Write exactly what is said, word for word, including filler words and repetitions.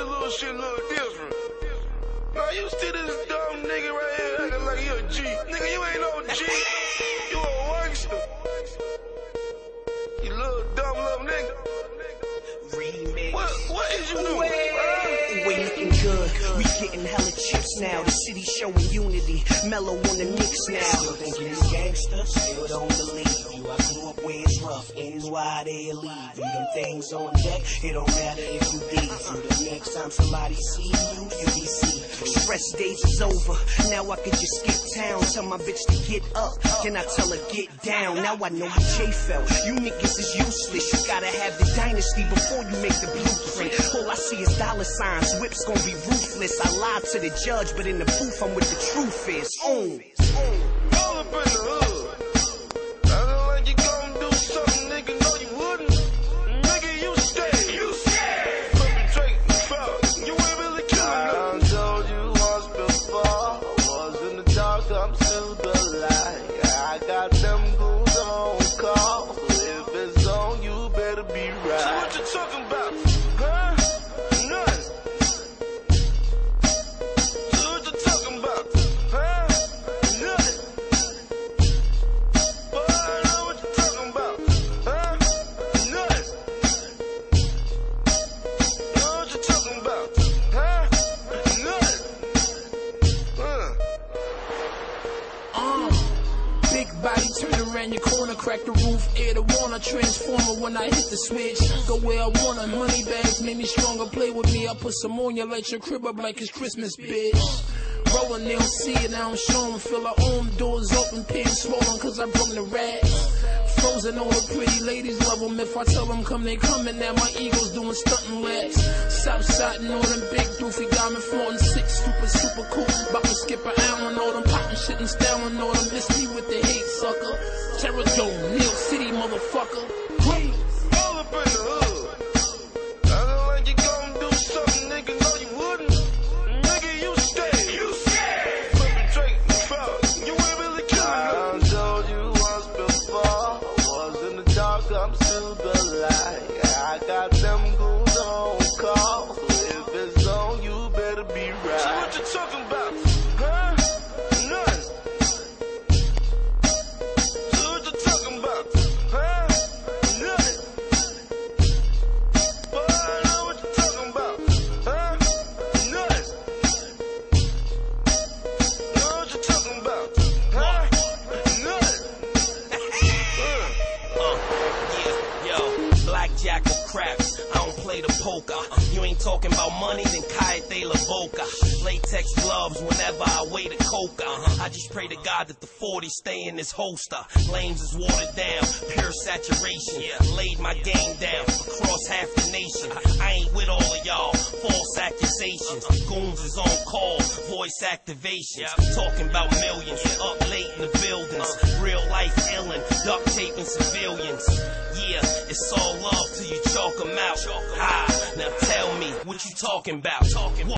this little shit a little different. Now you see this dumb nigga right here acting like he a G. Nigga, you ain't no G. You a wankster. You little dumb little nigga. Remix. What, what is you doing? We looking good, we getting hella chips now. The city showing unity, mellow on the Knicks now. Still thinking you gangster, still don't believe you. I grew up where it's rough, N Y they leave you. Them things on deck, it don't matter if you leave you. The next time somebody see you, you be seen. Stress days is over, now I can just skip town. Tell my bitch to get up, then I tell her get down. Now I know how Jay felt, you niggas is useless. You gotta have the dynasty before you make the blueprint. All I see is dollar signs, whips gon' be ruthless. I lied to the judge, but in the booth I'm with the truth is. Oh, all up in the hood. Acting like you gon' do something, nigga, no you wouldn't. Nigga, you stay. You stay. Perpetrating fraud. You ain't really killing nothing. I told you once before, I was in the dark, I'm still the light. I got them goons on call, so if it's on, you better be right. So what you talking about? Huh? Nothing. So what you talking about? Huh? Nothing. Boy, I know what you talking about. Huh? Nothing. Know what you talking about? Huh? Nothing. Huh? Uh, big body, turn around your corner, crack the roof, air the Warner transformer when I hit the switch. Go where I wanna, money bags made me stronger. Play with me, I put some on you, light your crib up like it's Christmas, bitch. Rolling, they don't see it, I don't show them. Feel our own doors open, pins swollen, cause I broke the rats. Frozen, all the pretty ladies love them. If I tell them come, they coming. Now my ego's doing stunting legs. Southside and all them big doofy diamond floating six, super, super cool. About to skip an hour and all them popping shit and styling all them. Miss me with the hate, sucker. Terror Dome, Neil City, motherfucker. All up in the hood. Acting like you gon' do something, nigga, no you wouldn't. Nigga, you stay. You stay. Perpetrating fraud. You ain't really killing nothing. I told you once before, I was in the dark, I'm still the light. I got them goons on call, so if it's on, you better be right. So what you talking about? Huh? Nothing. So what you talking about? Huh? Nothing. Boy, I know what you talking about. Huh? Nothing. Know what you talking about. Huh? Nothing. Uh, yeah, yo, blackjack or craps, I don't play the poker. You ain't talking about money, then Cayete La Boca. Latex gloves whenever I weigh the coca. I just pray to God that the forty stay in this holster. Lanes is watered down, pure saturation. Laid my game down across half the nation. I ain't with all of y'all, false accusations. Goons is on call, voice activations. Talking about millions, up late in the buildings. Real life illin', duct taping civilians. Yeah, it's all love till you chalk 'em out. Ah, now tell me what you talking about.